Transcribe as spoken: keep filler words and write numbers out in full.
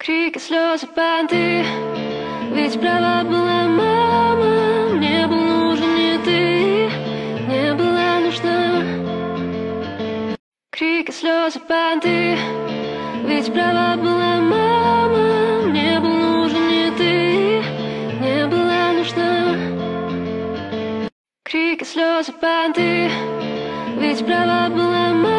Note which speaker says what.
Speaker 1: Крики, слезы, понты. Ведь права была мама. Мне был нужен не ты, не была нужна. Крики, слезы, понты. Ведь права была мама. Мне был нужен не ты, не была нужна. Крики, слезы, понты. Ведь права была мама.